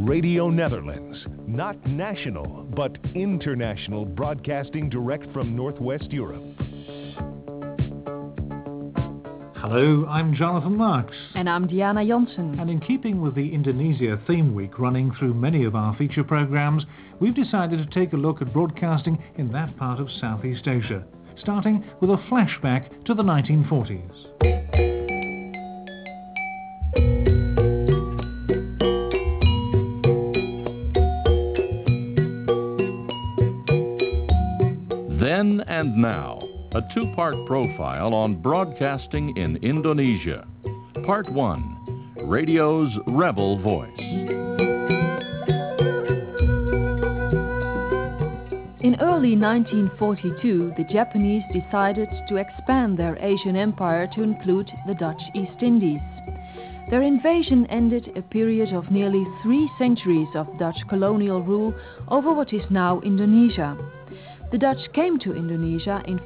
Radio Netherlands, not national, but international broadcasting direct from Northwest Europe. Hello, I'm Jonathan Marks. And I'm Diana Janssen. And in keeping with the Indonesia theme week running through many of our feature programs, we've decided to take a look at broadcasting in that part of Southeast Asia, starting with a flashback to the 1940s. Then and Now, a two-part profile on broadcasting in Indonesia. Part 1, Radio's Rebel Voice. In early 1942, the Japanese decided to expand their Asian empire to include the Dutch East Indies. Their invasion ended a period of nearly 3 centuries of Dutch colonial rule over what is now Indonesia. The Dutch came to Indonesia in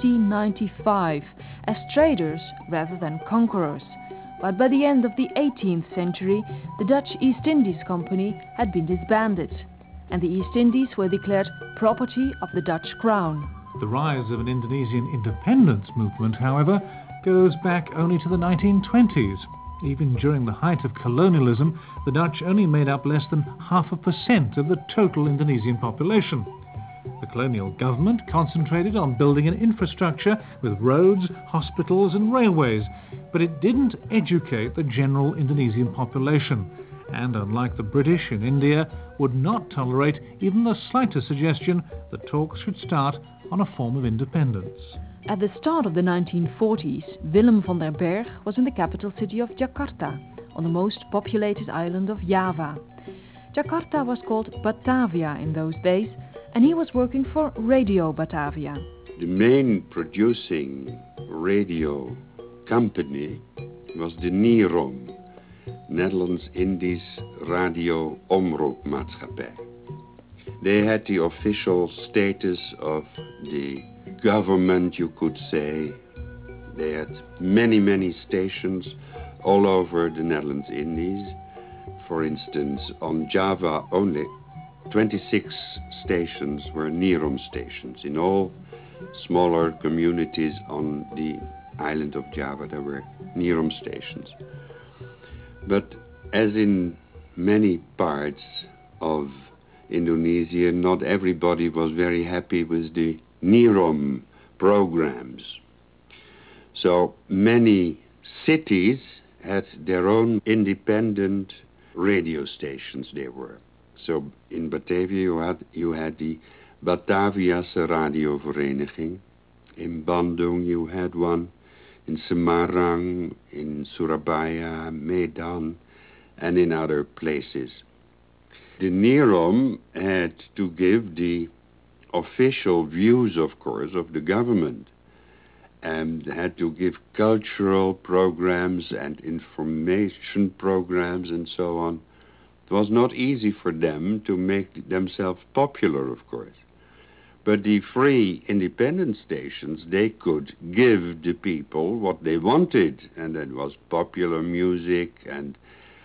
1595 as traders rather than conquerors. But by the end of the 18th century, the Dutch East Indies Company had been disbanded, and the East Indies were declared property of the Dutch Crown. The rise of an Indonesian independence movement, however, goes back only to the 1920s. Even during the height of colonialism, the Dutch only made up less than 0.5% of the total Indonesian population. The colonial government concentrated on building an infrastructure with roads, hospitals and railways, but it didn't educate the general Indonesian population, and unlike the British in India, would not tolerate even the slightest suggestion that talks should start on a form of independence. At the start of the 1940s, Willem van der Berg was in the capital city of Jakarta, on the most populated island of Java. Jakarta was called Batavia in those days, and he was working for Radio Batavia. The main producing radio company was the NIROM, Nederlands-Indisch Radio Omroepmaatschappij. They had the official status of the government, you could say. They had many stations all over the Netherlands-Indies. For instance, on Java only, 26 stations were NIROM stations. In all smaller communities on the island of Java, there were NIROM stations. But as in many parts of Indonesia, not everybody was very happy with the NIROM programs. So many cities had their own independent radio stations they were. So in Batavia you had the Bataviase radiovereniging. In Bandung you had one. In Semarang, in Surabaya, Medan, and in other places. The NIROM had to give the official views, of course, of the government, and had to give cultural programs and information programs and so on. It was not easy for them to make themselves popular, of course. But the free independent stations, they could give the people what they wanted, and that was popular music and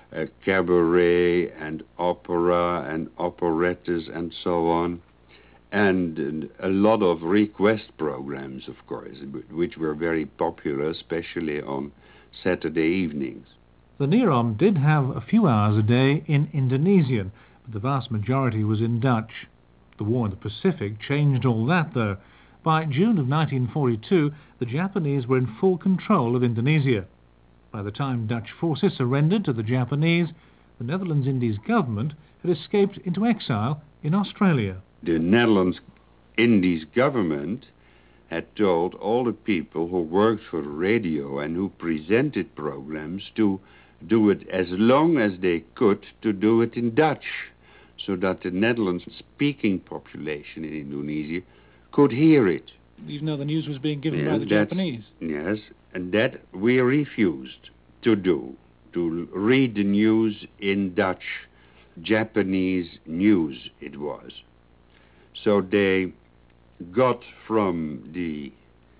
cabaret and opera and operettas and so on, and a lot of request programs, of course, which were very popular, especially on Saturday evenings. The NIROM did have a few hours a day in Indonesian, but the vast majority was in Dutch. The war in the Pacific changed all that, though. By June of 1942, the Japanese were in full control of Indonesia. By the time Dutch forces surrendered to the Japanese, the Netherlands Indies government had escaped into exile in Australia. The Netherlands Indies government had told all the people who worked for radio and who presented programs to do it as long as they could, to do it in Dutch, so that the Netherlands-speaking population in Indonesia could hear it. Even though the news was being given by the Japanese? Yes, and that we refused to do, to read the news in Dutch. Japanese news it was. So they got from the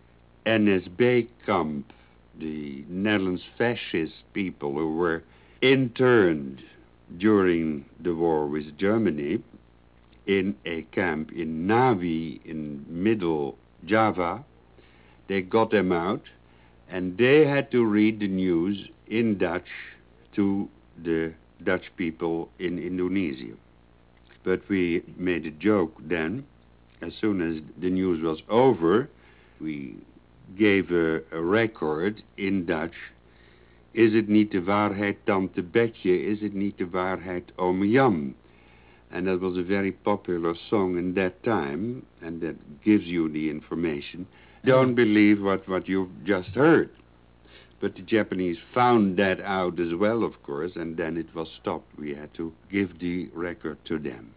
NSB camp, the Netherlands fascist people who were interned during the war with Germany in a camp in Nawi in middle Java. They got them out, and they had to read the news in Dutch to the Dutch people in Indonesia. But we made a joke then. As soon as the news was over, we gave a record in Dutch. Is het niet de waarheid, Tante Betje? Is het niet de waarheid, Ome Jan? And that was a very popular song in that time, and that gives you the information. Don't believe what you've just heard. But the Japanese found that out as well, of course, and then it was stopped. We had to give the record to them.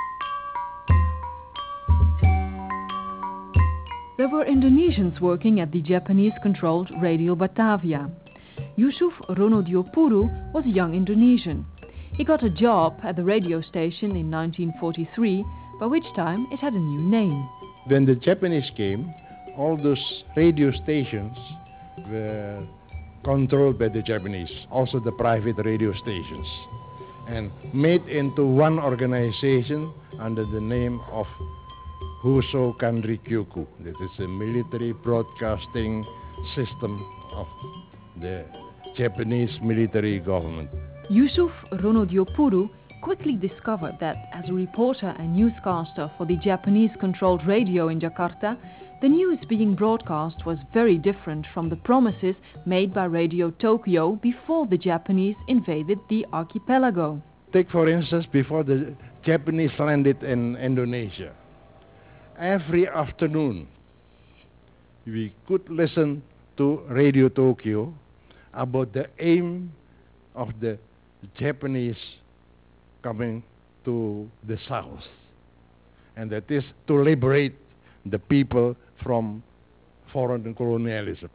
There were Indonesians working at the Japanese-controlled Radio Batavia. Yusuf Ronodiopuru was a young Indonesian. He got a job at the radio station in 1943, by which time it had a new name. When the Japanese came, all those radio stations were controlled by the Japanese, also the private radio stations, and made into one organization under the name of Huso Kanrikyoku. That is a military broadcasting system of the Japanese military government. Yusuf Ronodiopuru quickly discovered that as a reporter and newscaster for the Japanese-controlled radio in Jakarta, the news being broadcast was very different from the promises made by Radio Tokyo before the Japanese invaded the archipelago. Take, for instance, before the Japanese landed in Indonesia. Every afternoon, we could listen to Radio Tokyo about the aim of the Japanese coming to the south, and that is to liberate the people from foreign colonialism.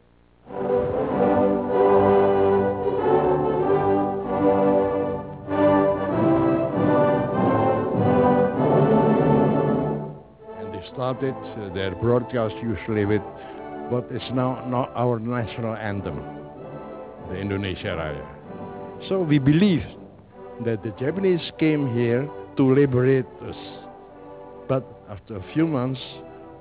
And they started their broadcast usually with what is now our national anthem, the Indonesia Raya. So we believe that the Japanese came here to liberate us. But after a few months,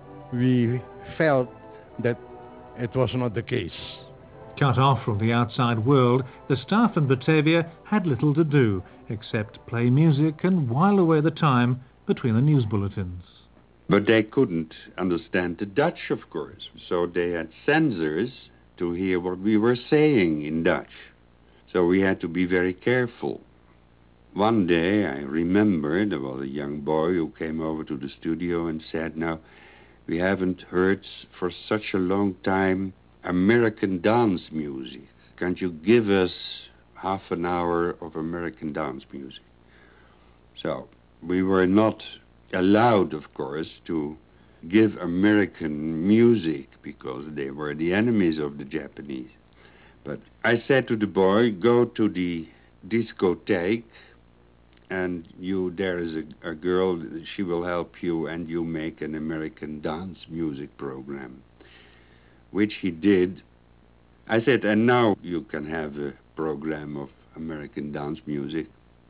we felt that it was not the case. Cut off from the outside world, the staff in Batavia had little to do except play music and while away the time between the news bulletins. But they couldn't understand the Dutch, of course, so they had censors to hear what we were saying in Dutch. So we had to be very careful. One day, I remember, there was a young boy who came over to the studio and said, "Now, we haven't heard for such a long time American dance music. Can't you give us half an hour of American dance music?" So we were not allowed, of course, to give American music because they were the enemies of the Japanese. But I said to the boy, "Go to the discotheque, and there is a girl, she will help you, and you make an American dance music program," which he did. I said, "And now you can have a program of American dance music."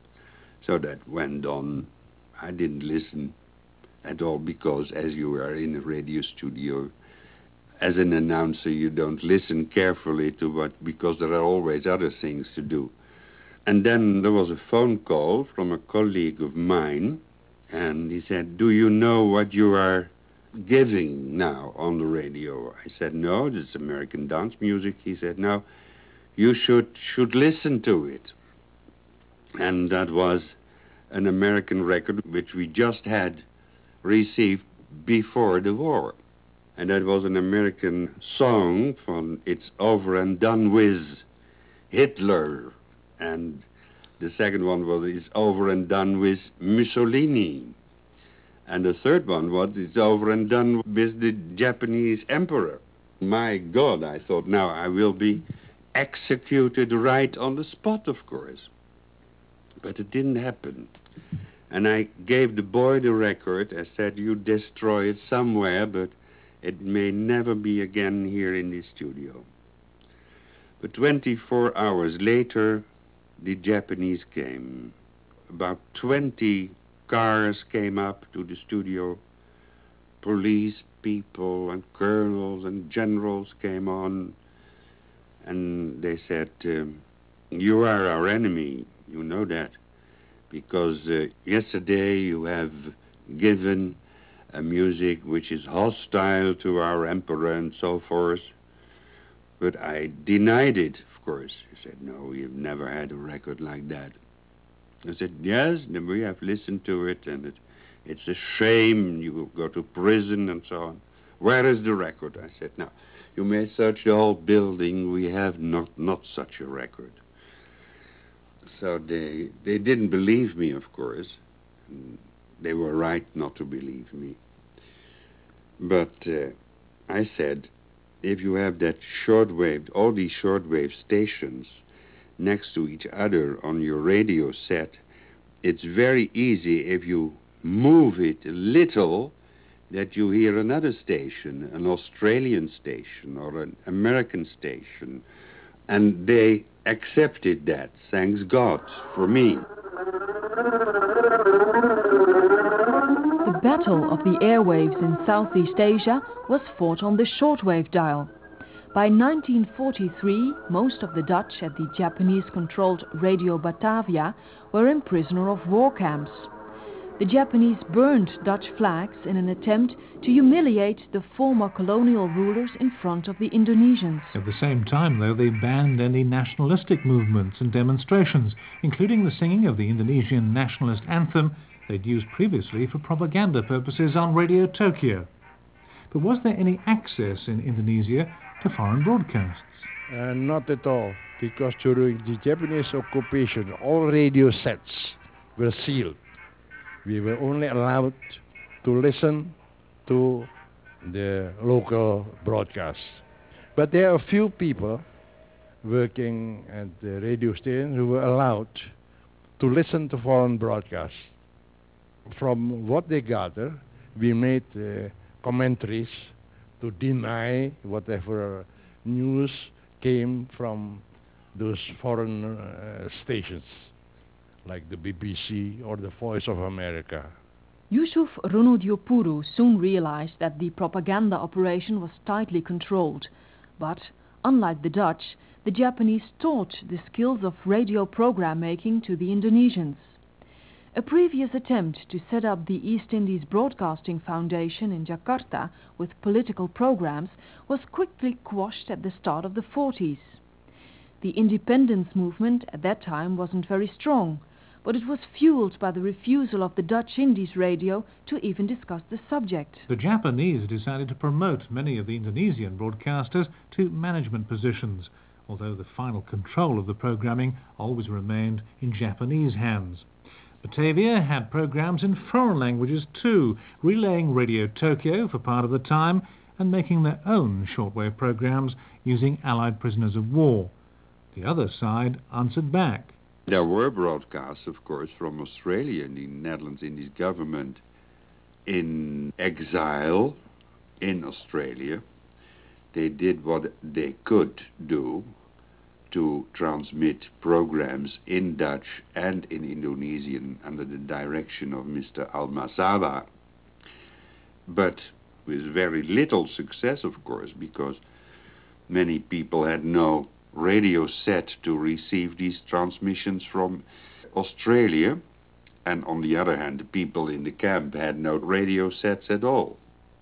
So that went on. I didn't listen at all because as you are in a radio studio, as an announcer, you don't listen carefully to because there are always other things to do. And then there was a phone call from a colleague of mine, and he said, "Do you know what you are giving now on the radio?" I said, "No, it's American dance music." He said, "No, you should listen to it." And that was an American record which we just had received before the war. And that was an American song from It's Over and Done With Hitler. And the second one was It's Over and Done With Mussolini. And the third one was It's Over and Done with the Japanese Emperor. My God, I thought, now I will be executed right on the spot, of course. But it didn't happen. And I gave the boy the record. I said, "You destroy it somewhere, but it may never be again here in the studio." But 24 hours later, the Japanese came. about 20 cars came up to the studio. Police people and colonels and generals came on, and they said, you are our enemy, you know that, because yesterday you have given a music which is hostile to our emperor and so forth. But I denied it, of course. He said, no, we've never had a record like that. I said, yes, we have listened to it, and it's a shame, you will go to prison and so on. Where is the record? I said, now, you may search the whole building, we have not such a record. So they didn't believe me, of course. They were right not to believe me. But I said, if you have that shortwave, all these shortwave stations next to each other on your radio set, it's very easy if you move it a little that you hear another station, an Australian station or an American station. And they accepted that, thanks God, for me. The battle of the airwaves in Southeast Asia was fought on the shortwave dial. By 1943, most of the Dutch at the Japanese-controlled Radio Batavia were in prisoner of war camps. The Japanese burned Dutch flags in an attempt to humiliate the former colonial rulers in front of the Indonesians. At the same time, though, they banned any nationalistic movements and demonstrations, including the singing of the Indonesian nationalist anthem they'd used previously for propaganda purposes on Radio Tokyo. But was there any access in Indonesia to foreign broadcasts? Not at all, because during the Japanese occupation, all radio sets were sealed. We were only allowed to listen to the local broadcasts. But there are a few people working at the radio station who were allowed to listen to foreign broadcasts. From what they gather, we made commentaries to deny whatever news came from those foreign stations, like the BBC or the Voice of America. Yusuf Runudiopuru soon realized that the propaganda operation was tightly controlled. But, unlike the Dutch, the Japanese taught the skills of radio program making to the Indonesians. A previous attempt to set up the East Indies Broadcasting Foundation in Jakarta with political programs was quickly quashed at the start of the 40s. The independence movement at that time wasn't very strong, but it was fueled by the refusal of the Dutch Indies radio to even discuss the subject. The Japanese decided to promote many of the Indonesian broadcasters to management positions, although the final control of the programming always remained in Japanese hands. Batavia had programs in foreign languages too, relaying Radio Tokyo for part of the time and making their own shortwave programs using Allied prisoners of war. The other side answered back. There were broadcasts, of course, from Australia and the Netherlands Indies government in exile in Australia. They did what they could do to transmit programs in Dutch and in Indonesian under the direction of Mr. Almasawa, but with very little success, of course, because many people had no radio set to receive these transmissions from Australia, and on the other hand, the people in the camp had no radio sets at all.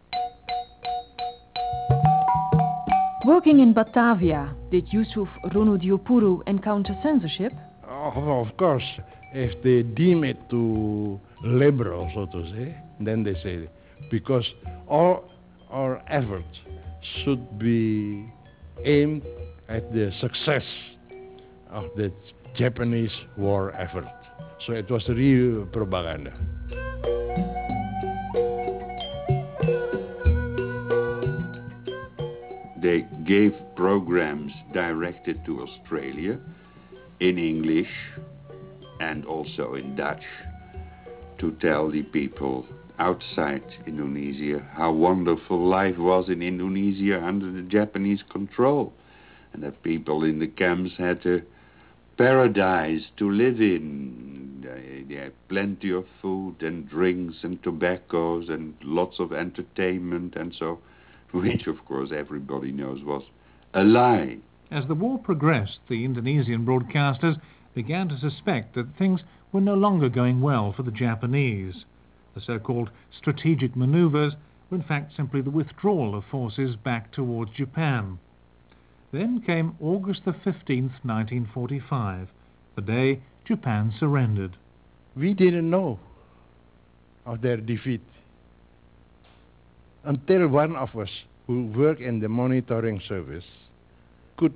Working in Batavia, did Yusuf Runudiopuru encounter censorship? Of course, if they deem it too liberal, so to say, then they say, because all our efforts should be aimed at the success of the Japanese war effort. So it was real propaganda. They gave programs directed to Australia in English and also in Dutch to tell the people outside Indonesia how wonderful life was in Indonesia under the Japanese control, and that people in the camps had a paradise to live in. They had plenty of food and drinks and tobaccos and lots of entertainment and so, which of course everybody knows was a lie. As the war progressed, the Indonesian broadcasters began to suspect that things were no longer going well for the Japanese. The so-called strategic maneuvers were in fact simply the withdrawal of forces back towards Japan. Then came August the 15th, 1945, the day Japan surrendered. We didn't know of their defeat until one of us who worked in the monitoring service could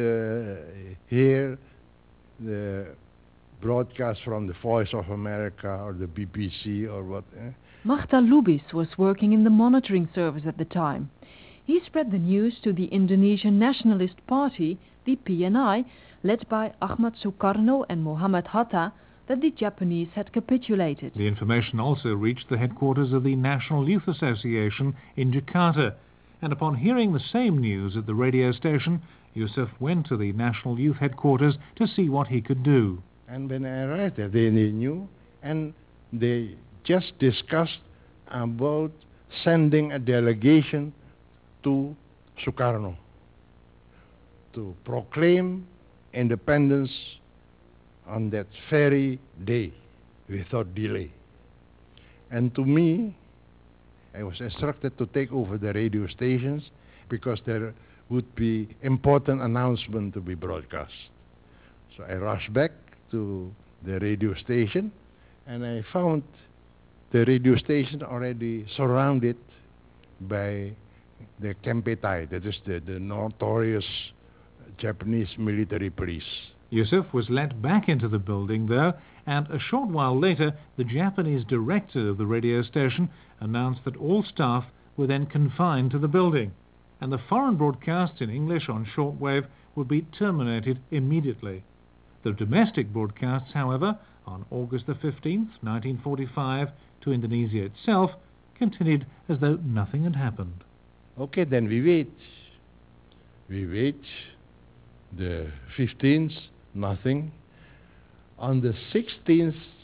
hear the broadcast from the Voice of America or the BBC or what. Magda Lubis was working in the monitoring service at the time. He spread the news to the Indonesian Nationalist Party, the PNI, led by Ahmad Sukarno and Muhammad Hatta, that the Japanese had capitulated. The information also reached the headquarters of the National Youth Association in Jakarta, and upon hearing the same news at the radio station, Yusuf went to the National Youth headquarters to see what he could do. And when I arrived there, they knew, and they just discussed about sending a delegation to Sukarno to proclaim independence on that very day without delay. And to me, I was instructed to take over the radio stations because there would be important announcement to be broadcast. So I rushed back to the radio station and I found the radio station already surrounded by the Kempeitai, that is the notorious Japanese military police. Yusuf was let back into the building, though, and a short while later, the Japanese director of the radio station announced that all staff were then confined to the building, and the foreign broadcasts in English on shortwave would be terminated immediately. The domestic broadcasts, however, on August the 15th, 1945, to Indonesia itself, continued as though nothing had happened. Okay, then we wait. We wait. The 15th, nothing. On the 16th,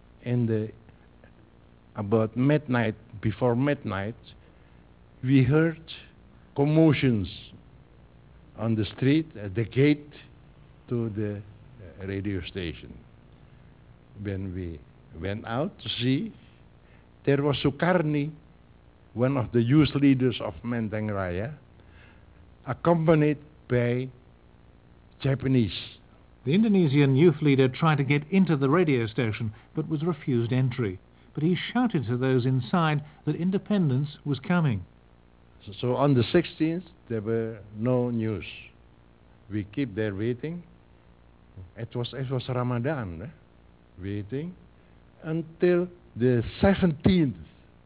about midnight, before midnight, we heard commotions on the street at the gate to the radio station. When we went out to see, there was Sukarni, one of the youth leaders of Menteng Raya, accompanied by Japanese. The Indonesian youth leader tried to get into the radio station but was refused entry. But he shouted to those inside that independence was coming. So on the 16th, there were no news. We keep there waiting. It was Ramadan, waiting until the 17th,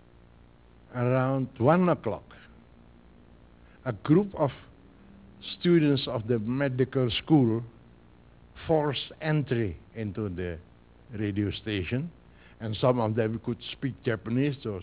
around 1 o'clock. A group of students of the medical school forced entry into the radio station, and some of them could speak Japanese, so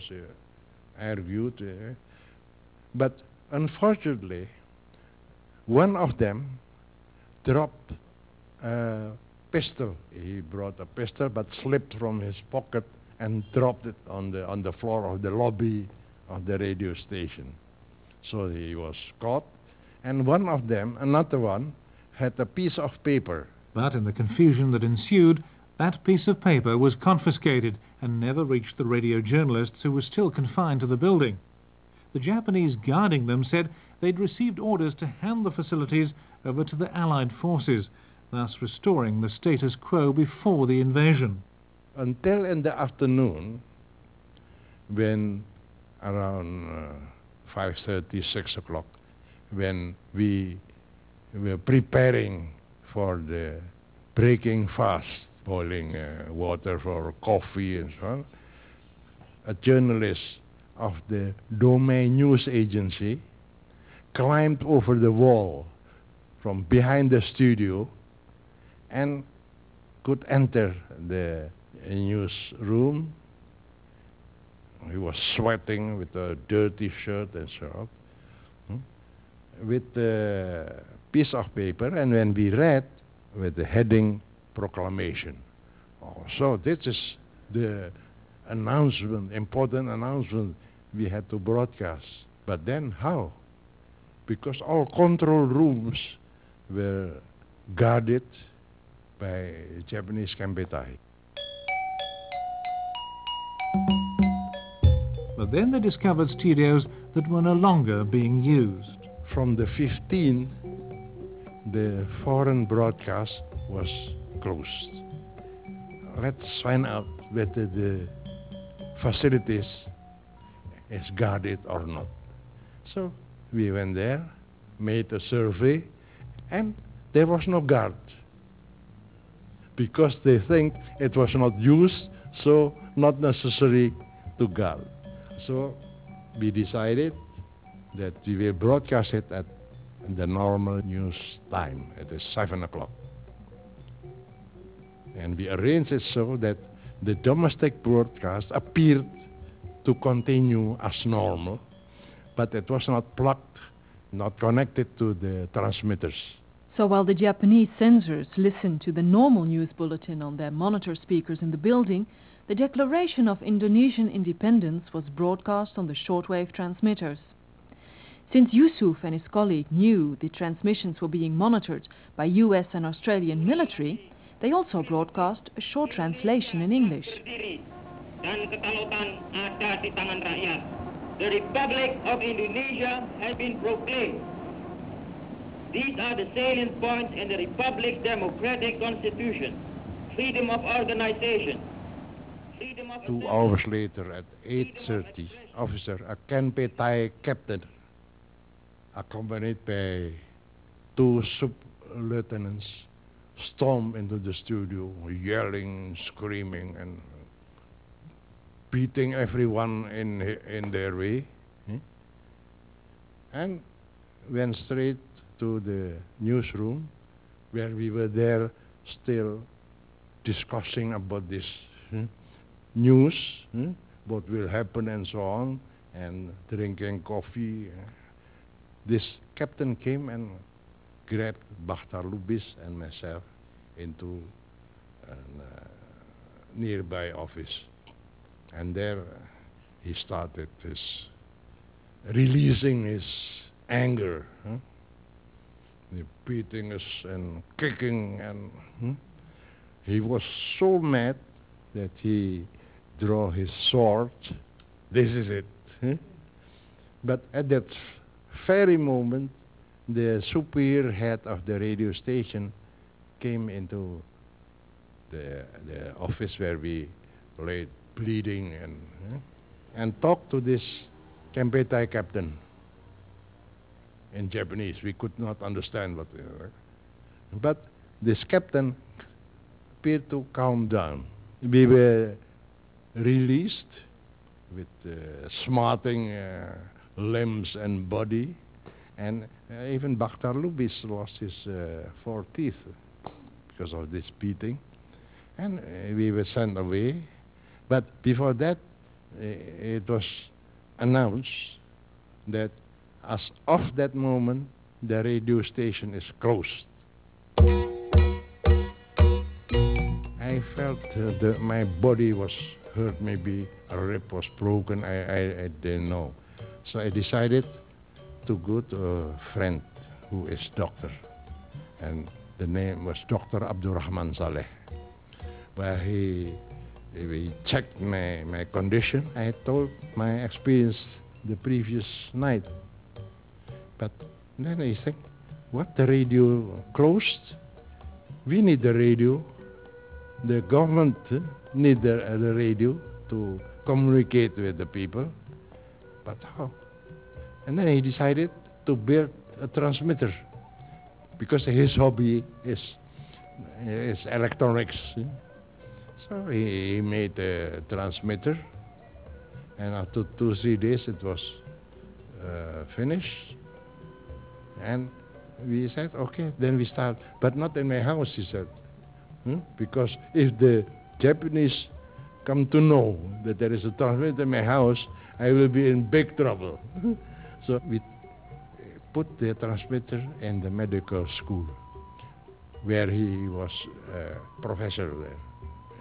argued. But unfortunately, one of them dropped a pistol. He brought a pistol, but slipped from his pocket and dropped it on the floor of the lobby of the radio station. So he was caught. And one of them, another one, had a piece of paper. But in the confusion that ensued, that piece of paper was confiscated and never reached the radio journalists who were still confined to the building. The Japanese guarding them said they'd received orders to hand the facilities over to the Allied forces, thus restoring the status quo before the invasion. Until in the afternoon, when around 5:30, 6 o'clock, when we were preparing for the breaking fast, boiling water for coffee and so on, a journalist of the Domei News Agency climbed over the wall from behind the studio and could enter the newsroom. He was sweating with a dirty shirt and so on, with a piece of paper, and when we read with the heading proclamation Oh, so this is the announcement, important announcement we had to broadcast. But then how? Because all control rooms were guarded by Japanese Kempeitai. But then they discovered studios that were no longer being used. From the 15th, the foreign broadcast was closed. Let's find out whether the facilities is guarded or not. So we went there, made a survey, and there was no guard. Because they think it was not used, so not necessary to guard. So we decided that we will broadcast it at the normal news time. It is 7 o'clock. And we arranged it so that the domestic broadcast appeared to continue as normal, but it was not plugged, not connected to the transmitters. So while the Japanese censors listened to the normal news bulletin on their monitor speakers in the building, the Declaration of Indonesian Independence was broadcast on the shortwave transmitters. Since Yusuf and his colleague knew the transmissions were being monitored by US and Australian military, they also broadcast a short translation in English. Dan ketalutan ada di tangan rakyat. The Republic of Indonesia has been proclaimed. These are the salient points in the Republic's democratic constitution. Freedom of organization. 2 hours later at 8:30, officer, a Kempeitai captain, accompanied by 2 sub-lieutenants, stormed into the studio, yelling, screaming, and beating everyone in their way, and went straight to the newsroom, where we were there still discussing about this news, what will happen and so on, and drinking coffee. This captain came and grabbed Bakhtar Lubis and myself into a nearby office. And there he started releasing his anger, beating us and kicking, and he was so mad that he drew his sword. This is it. But at that very moment, the superior head of the radio station came into the office where we lay bleeding and talked to this Kempeitai captain in Japanese. We could not understand what, but this captain appeared to calm down. We were released with smarting limbs and body, and even Bakhtar Lubis lost his 4 teeth because of this beating, and we were sent away. But before that, it was announced that as of that moment, the radio station is closed. I felt my body was hurt, maybe a rib was broken, I didn't know. So I decided to go to a friend who is doctor, and the name was Dr. Abdurrahman Saleh, where he checked my condition. I told my experience the previous night. But then he said, what, the radio closed? We need the radio. The government need the radio to communicate with the people. But how? And then he decided to build a transmitter, because his hobby is electronics. So he made a transmitter, and after 2-3 days it was finished. And we said, okay, then we start, but not in my house, he said, because if the Japanese come to know that there is a transmitter in my house, I will be in big trouble. So we put the transmitter in the medical school, where he was a professor there.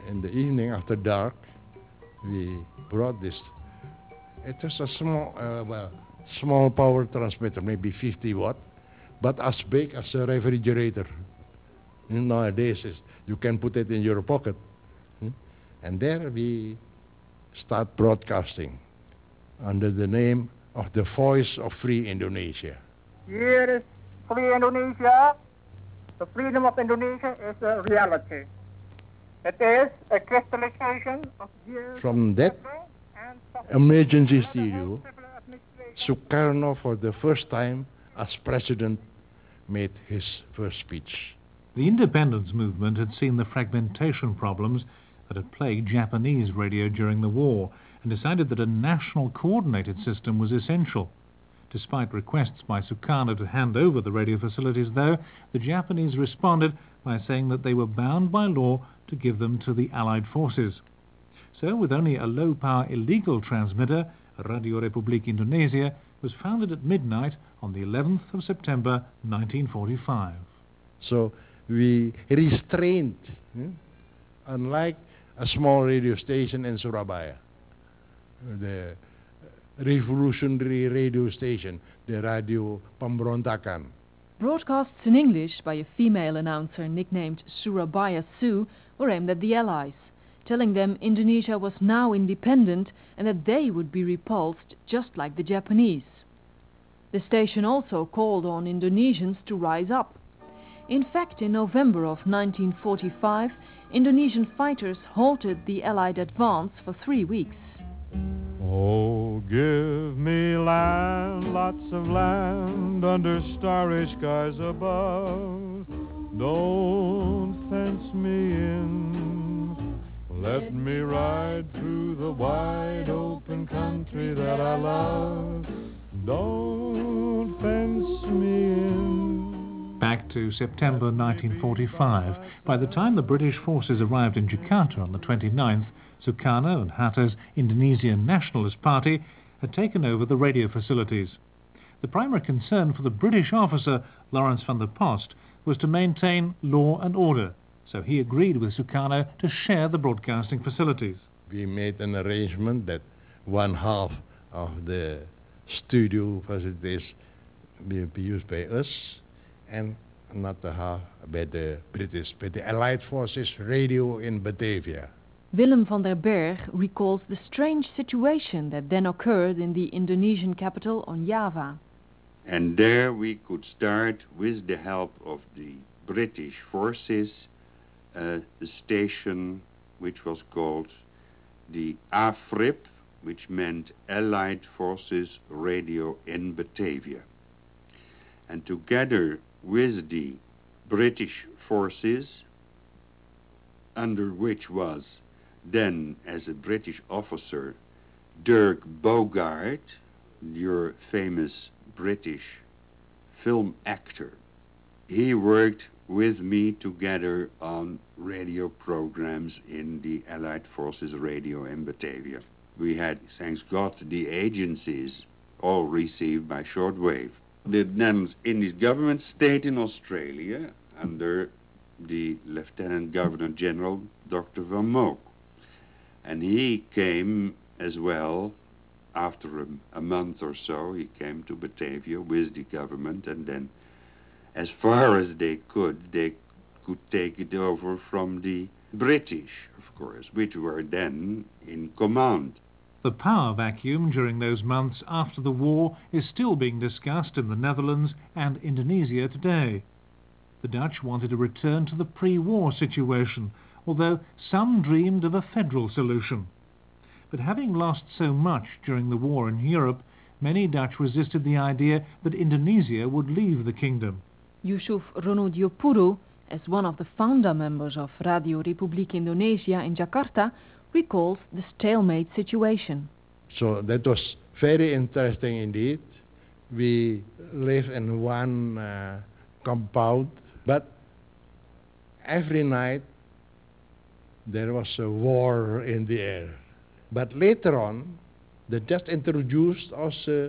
in the evening after dark, we brought this. It was a small power transmitter, maybe 50 watt, but as big as a refrigerator. Nowadays, you can put it in your pocket. And there we start broadcasting under the name of the Voice of Free Indonesia. Here is Free Indonesia. The freedom of Indonesia is a reality. It is a crystallization of years. From that emergency studio, Sukarno, for the first time as president, made his first speech. The independence movement had seen the fragmentation problems that had plagued Japanese radio during the war and decided that a national coordinated system was essential. Despite requests by Sukarno to hand over the radio facilities, though, the Japanese responded by saying that they were bound by law to give them to the Allied forces. So, with only a low-power illegal transmitter, Radio Republik Indonesia was founded at midnight on the 11th of September 1945. So we restrained, unlike a small radio station in Surabaya, the revolutionary radio station, the Radio Pemberontakan. Broadcasts in English by a female announcer nicknamed Surabaya Sue were aimed at the Allies, telling them Indonesia was now independent and that they would be repulsed just like the Japanese. The station also called on Indonesians to rise up. In fact, in November of 1945, Indonesian fighters halted the Allied advance for 3 weeks. Oh, give me land, lots of land under starry skies above. Don't fence me in. Let me ride through the wide open country that I love. Don't fence me in. Back to September 1945. By the time the British forces arrived in Jakarta on the 29th, Sukarno and Hatta's Indonesian Nationalist Party had taken over the radio facilities. The primary concern for the British officer, Lawrence van der Post, was to maintain law and order, so he agreed with Sukarno to share the broadcasting facilities. We made an arrangement that one half of the studio facilities will be used by us and another half by the Allied Forces radio in Batavia. Willem van der Berg recalls the strange situation that then occurred in the Indonesian capital on Java. And there we could start, with the help of the British forces, a station which was called the AFRIP, which meant Allied Forces Radio in Batavia. And together with the British forces, under which was then, as a British officer, Dirk Bogarde, your famous British film actor. He worked with me together on radio programs in the Allied Forces Radio in Batavia. We had, thanks God, the agencies all received by shortwave. The Netherlands Indies government stayed in Australia under the Lieutenant Governor General Dr. Van Mook. And he came as well, after a month or so, he came to Batavia with the government, and then as far as they could take it over from the British, of course, which were then in command. The power vacuum during those months after the war is still being discussed in the Netherlands and Indonesia today. The Dutch wanted to return to the pre-war situation, although some dreamed of a federal solution. But having lost so much during the war in Europe, many Dutch resisted the idea that Indonesia would leave the kingdom. Yusuf Ronodiopuro, as one of the founder members of Radio Republik Indonesia in Jakarta, recalls the stalemate situation. So that was very interesting indeed. We live in one compound, but every night there was a war in the air. But later on, they just introduced also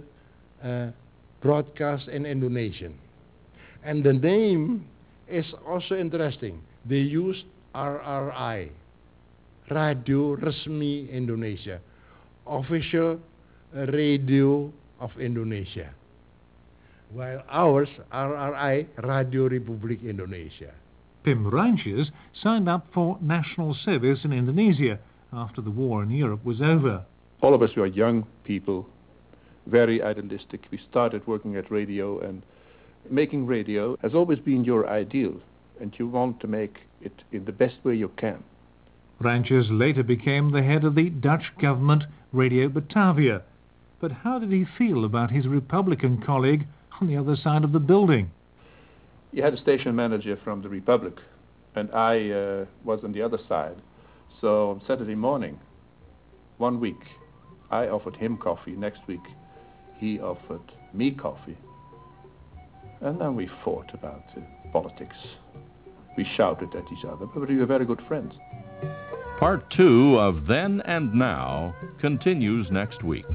broadcast in Indonesian. And the name is also interesting. They used RRI, Radio Resmi Indonesia, official radio of Indonesia. While ours, RRI, Radio Republik Indonesia. Pim Rijntjes signed up for national service in Indonesia after the war in Europe was over. All of us were young people, very idealistic. We started working at radio, and making radio has always been your ideal, and you want to make it in the best way you can. Rijntjes later became the head of the Dutch government Radio Batavia. But how did he feel about his Republican colleague on the other side of the building? You had a station manager from the Republic, and I was on the other side. So on Saturday morning, 1 week, I offered him coffee. Next week, he offered me coffee. And then we fought about politics. We shouted at each other, but we were very good friends. Part 2 of Then and Now continues next week.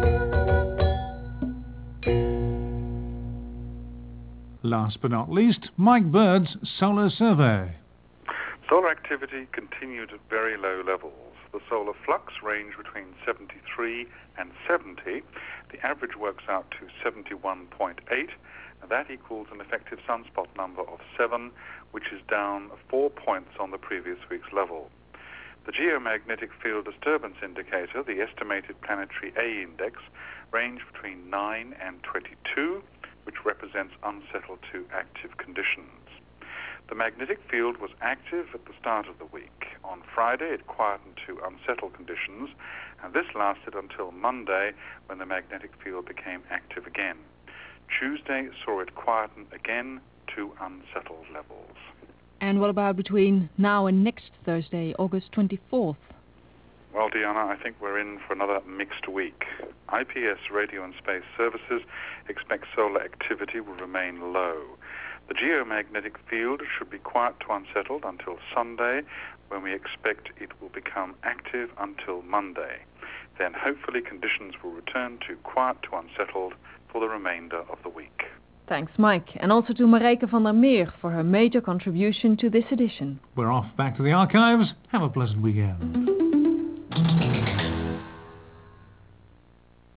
Last but not least, Mike Bird's solar survey. Solar activity continued at very low levels. The solar flux ranged between 73 and 70. The average works out to 71.8, and that equals an effective sunspot number of 7, which is down 4 points on the previous week's level. The geomagnetic field disturbance indicator, the estimated planetary A index, ranged between 9 and 22, which represents unsettled to active conditions. The magnetic field was active at the start of the week. On Friday, it quietened to unsettled conditions, and this lasted until Monday, when the magnetic field became active again. Tuesday saw it quieten again to unsettled levels. And what about between now and next Thursday, August 24th? Well, Diana, I think we're in for another mixed week. IPS Radio and Space Services expect solar activity will remain low. The geomagnetic field should be quiet to unsettled until Sunday, when we expect it will become active until Monday. Then hopefully conditions will return to quiet to unsettled for the remainder of the week. Thanks, Mike, and also to Marijke van der Meer for her major contribution to this edition. We're off back to the archives. Have a pleasant weekend.